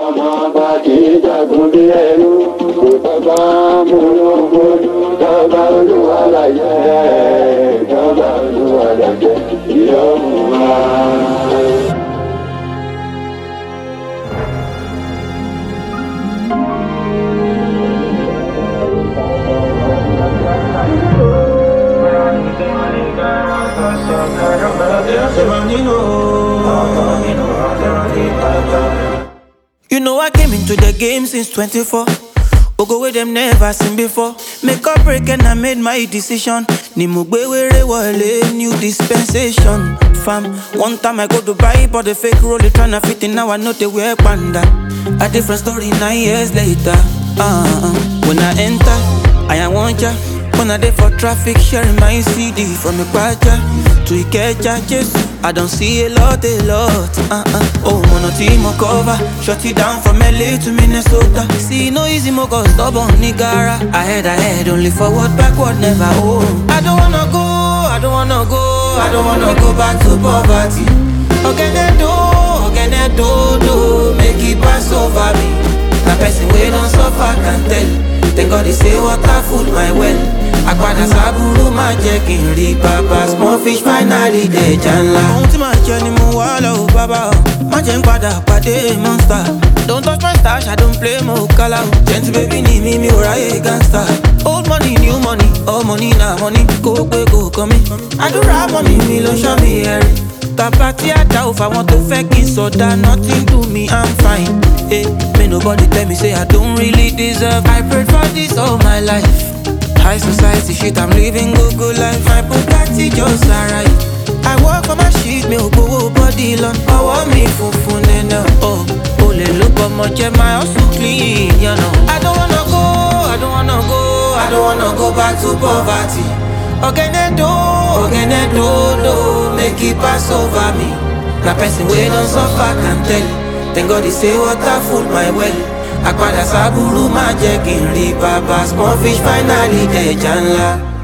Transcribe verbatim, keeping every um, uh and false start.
ọmọ bá kì í jagun bí ẹrú kò tọ́gbà múlò múlò tọ́gbà olúwa láyé tọ́gbà olúwa láyé yóò mú wa. You know I came into the game since twenty-four. Ogo wey them never seen before. Make or break and I made my decision. Ni mo gbe were wale new dispensation. Fam, one time I go to buy but the fake roll it tryna fit in. Now I know they wear panda. A different story nine years later. Uh, when I enter, I want ya. When I dey for traffic, sharing my C D from Ipaja to Ikeja, Jesus, I don't see a lot, a lot. Uh-uh. Oh, mono team cover, shut it down from L A to Minnesota. See, no easy mo go stubborn nigara. Ahead, ahead, only forward, backward, never. Oh, I don't wanna go, I don't wanna go, I don't wanna go back to poverty. Ogene do, ogene do, do, make it pass over me. The person we don't suffer can tell. Thank God they say water full my well. Agbada saburu ma jẹ́ kí n rí bàbá. Small fish finally dẹja ńlá. Ohun tí màá jẹ ni mo wá lọ bàbá o. Má jẹ́ n padà pàdé monster. Don't touch my stash, I don't play mo kálá o. Gentle baby ni mi, mi ò ráyè gangster. Old money, new money, all money na money. Kó pé kó kàn mí. Àdúrà mọ́ mi mi ló ṣọ́ mi ẹ̀rí. Bàbá tí a dá o fáwọn tó fẹ́ kí n sọ̀dá. Nothing do me, I'm fine. Hey, may nobody tell me say I don't really deserve. I prayed for this all my life. High society shit, I'm living good, good life. My Bugatti just arrived. I work for my shit, me ò gbowó body lọ. Ọwọ́ mi funfun nẹ́nà. Oh, olè ló bọ́ mọ jẹ́ my hustle clean, you know. I don't wanna go, I don't wanna go, I don't wanna go back to poverty. Ogene do, ogene do, do, make it pass over me. Na person wey don suffer can tell. Thank God they say water full my well. Agbada saburu ma jẹ́ kí n rí bàbá. Small fish finally dẹja ńlá.